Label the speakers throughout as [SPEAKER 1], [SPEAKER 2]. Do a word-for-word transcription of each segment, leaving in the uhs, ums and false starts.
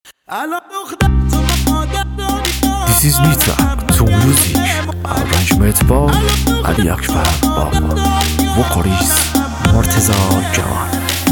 [SPEAKER 1] This is Mitra to music arrangement با علی اکبر بابا وکالیست مرتضی جوان.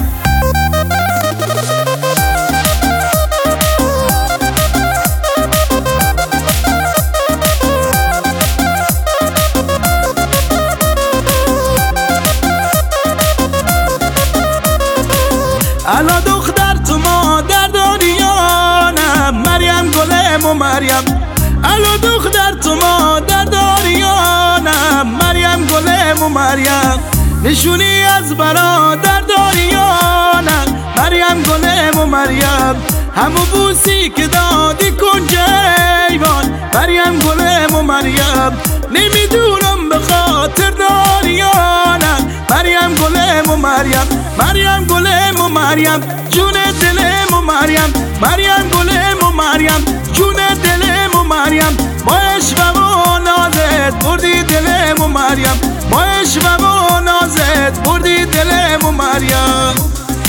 [SPEAKER 2] الا دختر تو مادر داریانم مریم گلم و مریم الا دختر تو مادر داریانم مریم گلم و مریم نشونی از برادر داریانم مریم گلم و مریم همو بوسی که دادی کن جیوان مریم گلم و مریم نمیدونم به خاطر داریانم مریم گلم و مریم مریم گلم و مریم جون دلم و مریم مریم گلم و مریم جون دلم و مریم با عشق و نازت بردی دلم و مریم با عشق و نازت بردی دلم و مریم.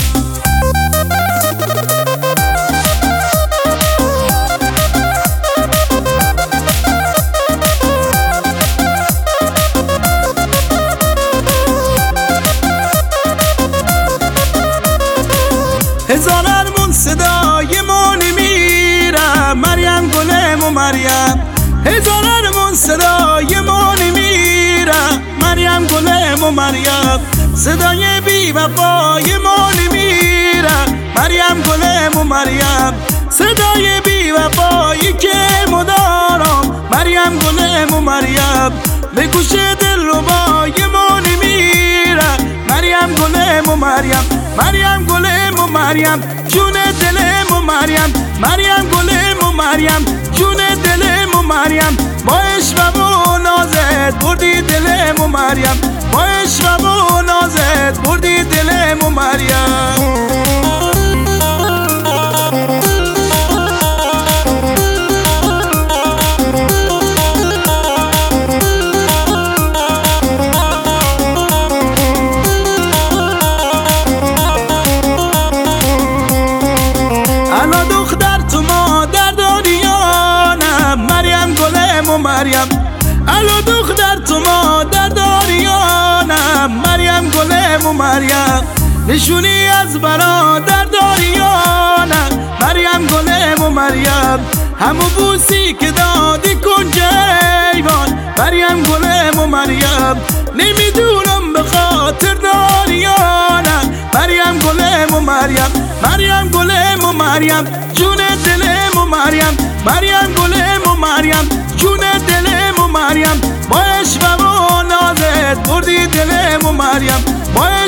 [SPEAKER 2] هزار ارمون صدای ما نمیرم مریم گلم و مریم هزار ارمون صدای ما نمیرم مریم گلم و مریم صدای بی وفای ما نمیرم مریم گلم و مریم صدای بی وفایی که مدارم مریم گلم و مریم به گوش دل ربای ما نمیرم مریم گلم و مریم مریم گلم و مریم جون دلم و مریم مریم گلم و مریم جون دلم و مریم با عشق و نازت بردی دلم و مریم با عشق و نازت بردی دلم و مریم. الا دختر تو مادر داریانم مریم گلم و مریم الا دختر تو مادر داریانم مریم گلم و مریم نشونی از برادر داریانم مریم گلم و مریم همو بوسی که دادی کن جیوان مریم گلم و مریم نمیدونم به خاطر داریانم مریم گلم و مریم مریم گلم و مریم جون دلم و مریم مریم گلم و مریم جون دلم و مریم با عشق و نازت بردی دلم و مریم با